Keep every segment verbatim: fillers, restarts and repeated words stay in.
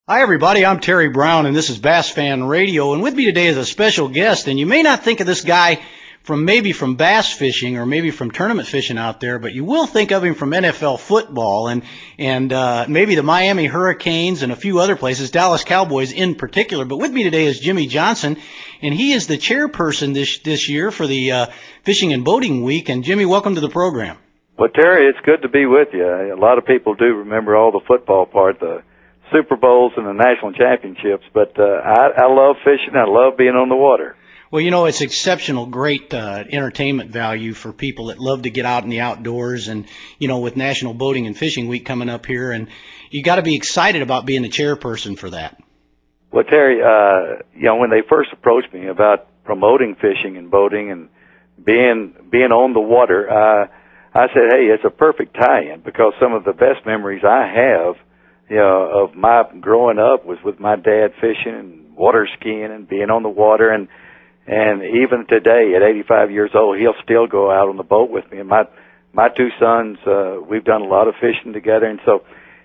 Hi, everybody. I'm Terry Brown, and this is Bass Fan Radio. And with me today is a special guest. And you may not think of this guy from maybe from bass fishing or maybe from tournament fishing out there, but you will think of him from N F L football and and uh, maybe the Miami Hurricanes and a few other places, Dallas Cowboys in particular. But with me today is Jimmy Johnson, and he is the chairperson this this year for the uh, Fishing and Boating Week. And Jimmy, welcome to the program. Well, Terry, it's good to be with you. A lot of people do remember all the football part, the Super Bowls and the national championships, but uh, I, I love fishing. I love being on the water. Well, you know, it's exceptional, great uh, entertainment value for people that love to get out in the outdoors. And, you know, with National Boating and Fishing Week coming up here, and you got to be excited about being the chairperson for that. Well, Terry, uh, you know, when they first approached me about promoting fishing and boating and being being on the water, uh, I said, hey, it's a perfect tie-in because some of the best memories I have, you know, of my growing up was with my dad fishing and water skiing and being on the water. And, and even today at eighty-five years old, he'll still go out on the boat with me. And my, my two sons, uh, we've done a lot of fishing together. And so,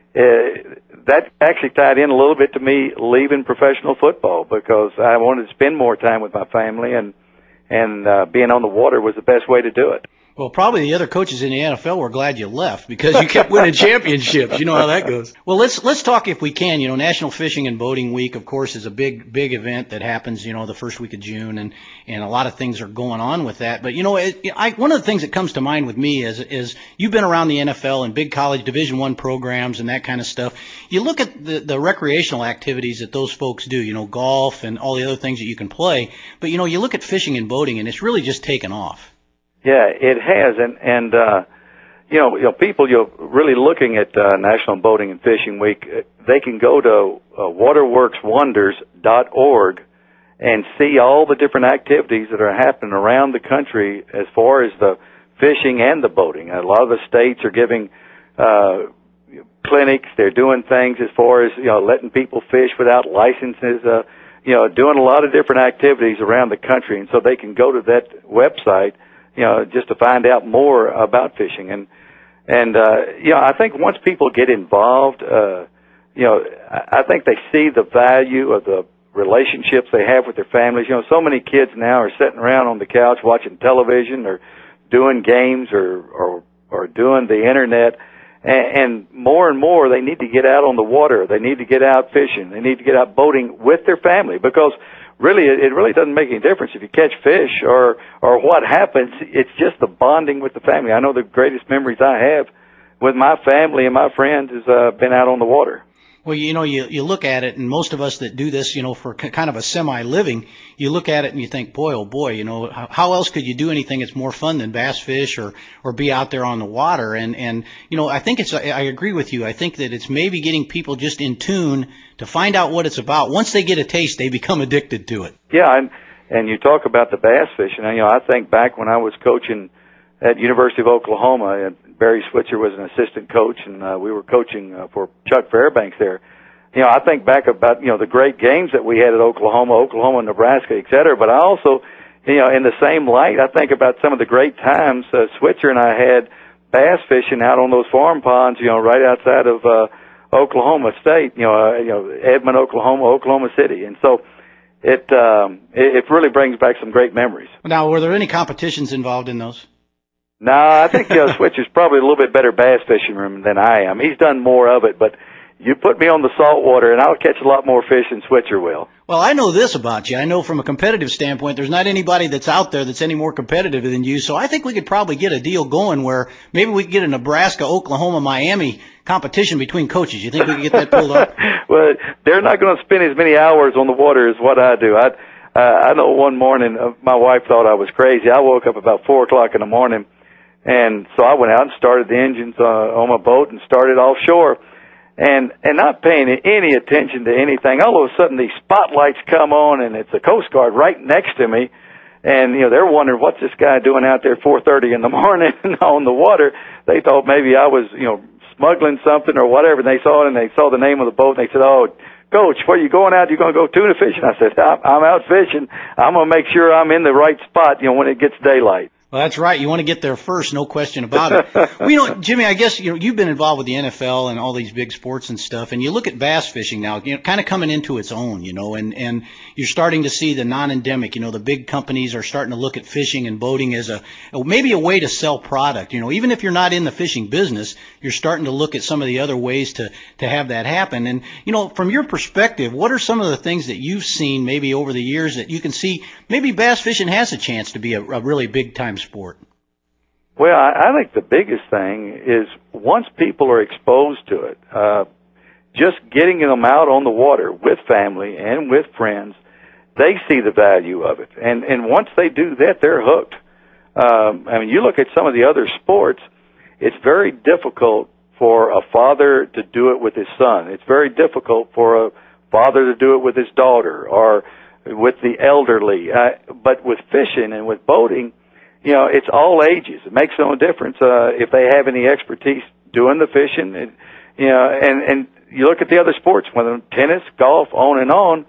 uh, that actually tied in a little bit to me leaving professional football because I wanted to spend more time with my family, and, and, uh, being on the water was the best way to do it. Well, probably the other coaches in the N F L were glad you left because you kept winning championships. You know how that goes. Well, let's let's talk if we can. You know, National Fishing and Boating Week, of course, is a big big event that happens, you know, the first week of June, and and a lot of things are going on with that. But you know, it, I, one of the things that comes to mind with me is is you've been around the N F L and big college Division One programs and that kind of stuff. You look at the the recreational activities that those folks do. You know, golf and all the other things that you can play. But you know, you look at fishing and boating, and it's really just taken off. Yeah, it has, and and uh, you know, you know, people you're really looking at uh, National Boating and Fishing Week. They can go to uh, waterworks wonders dot org and see all the different activities that are happening around the country as far as the fishing and the boating. A lot of the states are giving uh, clinics. They're doing things as far as, you know, letting people fish without licenses. Uh, you know, doing a lot of different activities around the country, and so they can go to that website, you know, just to find out more about fishing. And, and, uh, you know, I think once people get involved, uh, you know, I think they see the value of the relationships they have with their families. You know, so many kids now are sitting around on the couch watching television or doing games or, or, or doing the internet. And, and more and more they need to get out on the water. They need to get out fishing. They need to get out boating with their family because really, it really doesn't make any difference if you catch fish or or what happens. It's just the bonding with the family. I know the greatest memories I have with my family and my friends has uh, been out on the water. Well, you know, you you look at it, and most of us that do this, you know, for kind of a semi-living, you look at it and you think, boy, oh boy, you know, how, how else could you do anything that's more fun than bass fish or or be out there on the water? And and you know, I think it's, I agree with you. I think that it's maybe getting people just in tune to find out what it's about. Once they get a taste, they become addicted to it. Yeah, and and you talk about the bass fishing. You know, I think back when I was coaching at University of Oklahoma, and Barry Switzer was an assistant coach, and uh, we were coaching uh, for Chuck Fairbanks there. You know, I think back about, you know, the great games that we had at Oklahoma, Oklahoma, Nebraska, et cetera. But I also, you know, in the same light, I think about some of the great times uh, Switzer and I had bass fishing out on those farm ponds, you know, right outside of uh, Oklahoma State, you know, uh, you know, Edmond, Oklahoma, Oklahoma City. And so it, um, it, it really brings back some great memories. Now, were there any competitions involved in those? No, I think uh, Switzer's probably a little bit better bass fisherman than I am. He's done more of it, but you put me on the salt water, and I'll catch a lot more fish than Switzer will. Well, I know this about you. I know from a competitive standpoint, there's not anybody that's out there that's any more competitive than you. So I think we could probably get a deal going where maybe we could get a Nebraska, Oklahoma, Miami competition between coaches. You think we could get that pulled off? Well, they're not going to spend as many hours on the water as what I do. I, uh, I know one morning uh, my wife thought I was crazy. I woke up about four o'clock in the morning, and so I went out and started the engines uh, on my boat and started offshore. And, and not paying any attention to anything. All of a sudden these spotlights come on and it's a Coast Guard right next to me. And, you know, they're wondering what's this guy doing out there four thirty in the morning on the water. They thought maybe I was, you know, smuggling something or whatever. And they saw it and they saw the name of the boat and they said, oh, Coach, where are you going out? You going to go tuna fishing? I said, I'm out fishing. I'm going to make sure I'm in the right spot, you know, when it gets daylight. Well, that's right. You want to get there first, no question about it. Well, you know, Jimmy, I guess you know you've been involved with the N F L and all these big sports and stuff, and you look at bass fishing now, you know, kind of coming into its own, you know, and and you're starting to see the non-endemic. You know, the big companies are starting to look at fishing and boating as a maybe a way to sell product. You know, even if you're not in the fishing business, you're starting to look at some of the other ways to to have that happen. And you know, from your perspective, what are some of the things that you've seen maybe over the years that you can see maybe bass fishing has a chance to be a, a really big time sport? Well, I, I think the biggest thing is once people are exposed to it, uh, just getting them out on the water with family and with friends, they see the value of it. And, and once they do that, they're hooked. Um, I mean, you look at some of the other sports, it's very difficult for a father to do it with his son. It's very difficult for a father to do it with his daughter or with the elderly. Uh, but with fishing and with boating, you know, it's all ages. It makes no difference uh, if they have any expertise doing the fishing. And, you know, and and you look at the other sports, whether tennis, golf, on and on.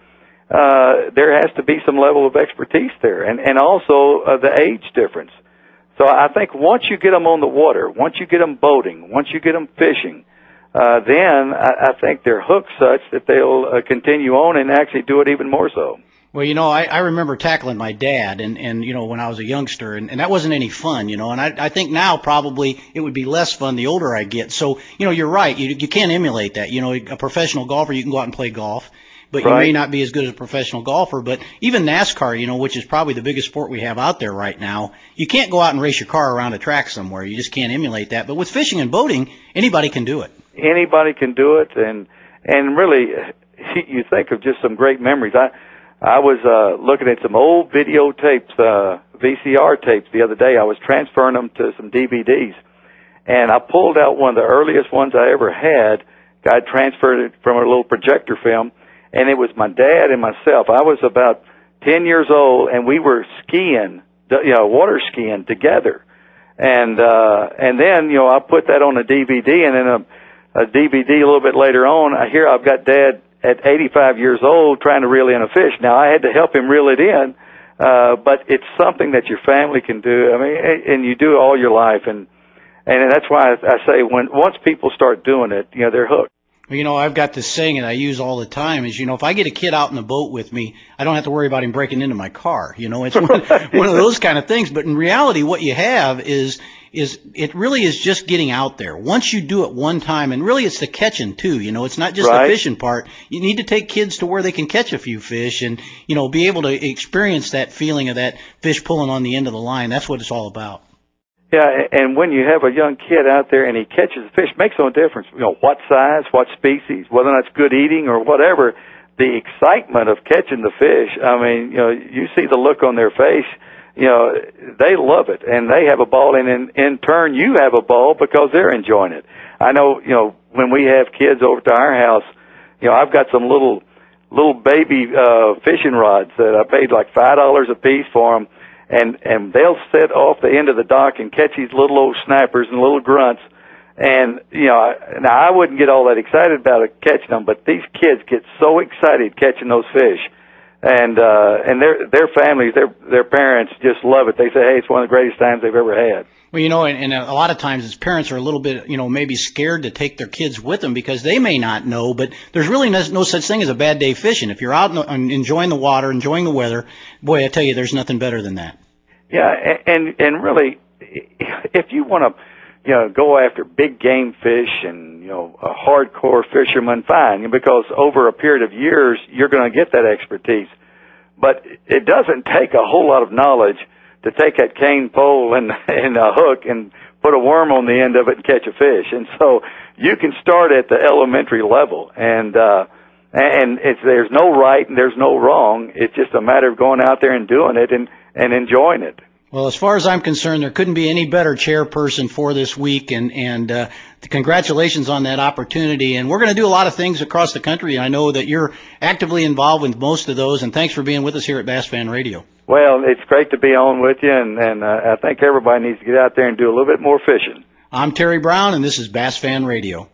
Uh, there has to be some level of expertise there, and and also uh, the age difference. So I think once you get them on the water, once you get them boating, once you get them fishing, uh, then I, I think they're hooked such that they'll uh, continue on and actually do it even more so. Well, you know, I, I remember tackling my dad and, and, you know, when I was a youngster, and, and that wasn't any fun, you know, and I, I think now probably it would be less fun the older I get. So, you know, you're right. You, you can't emulate that. You know, a professional golfer, you can go out and play golf, but you Right. may not be as good as a professional golfer. But even NASCAR, you know, which is probably the biggest sport we have out there right now, you can't go out and race your car around a track somewhere. You just can't emulate that. But with fishing and boating, anybody can do it. Anybody can do it, and and really, you think of just some great memories. I I was uh, looking at some old videotapes, uh, V C R tapes the other day. I was transferring them to some D V Ds, and I pulled out one of the earliest ones I ever had. I transferred it from a little projector film, and it was my dad and myself. I was about ten years old, and we were skiing, you know, water skiing together. And uh, and then, you know, I put that on a D V D, and then a, a D V D a little bit later on, I hear I've got Dad at eighty-five years old trying to reel in a fish. Now, I had to help him reel it in, uh, but it's something that your family can do. I mean, and you do it all your life, and and that's why I say when once people start doing it, you know, they're hooked. Well, you know, I've got this saying that I use all the time is, you know, if I get a kid out in the boat with me, I don't have to worry about him breaking into my car. You know, it's one, one of those kind of things. But in reality, what you have is, is it really is just getting out there. Once you do it one time, and really it's the catching too, you know, it's not just Right. the fishing part. You need to take kids to where they can catch a few fish and, you know, be able to experience that feeling of that fish pulling on the end of the line. That's what it's all about. Yeah, and when you have a young kid out there and he catches a fish, makes no difference, you know, what size, what species, whether or not it's good eating or whatever, the excitement of catching the fish, I mean, you know, you see the look on their face, you know, they love it, and they have a ball, and in, in turn, you have a ball because they're enjoying it. I know, you know, when we have kids over to our house, you know, I've got some little, little baby, uh, fishing rods that I paid like five dollars a piece for them. And, and they'll sit off the end of the dock and catch these little old snappers and little grunts. And, you know, now I wouldn't get all that excited about it catching them, but these kids get so excited catching those fish. And, uh, and their, their families, their, their parents just love it. They say, hey, it's one of the greatest times they've ever had. Well, you know, and, and a lot of times as parents are a little bit, you know, maybe scared to take their kids with them because they may not know, but there's really no, no such thing as a bad day fishing. If you're out and enjoying the water, enjoying the weather, boy, I tell you, there's nothing better than that. Yeah, and, and really, if you want to, you know, go after big game fish and, you know, a hardcore fisherman, fine, because over a period of years, you're going to get that expertise. But it doesn't take a whole lot of knowledge to take that cane pole and, and a hook and put a worm on the end of it and catch a fish. And so you can start at the elementary level, and uh, and it's, there's no right and there's no wrong. It's just a matter of going out there and doing it and, and enjoying it. Well, as far as I'm concerned, there couldn't be any better chairperson for this week, and and uh, congratulations on that opportunity. And we're going to do a lot of things across the country, and I know that you're actively involved with most of those. And thanks for being with us here at Bass Fan Radio. Well, it's great to be on with you, and, and uh, I think everybody needs to get out there and do a little bit more fishing. I'm Terry Brown, and this is Bass Fan Radio.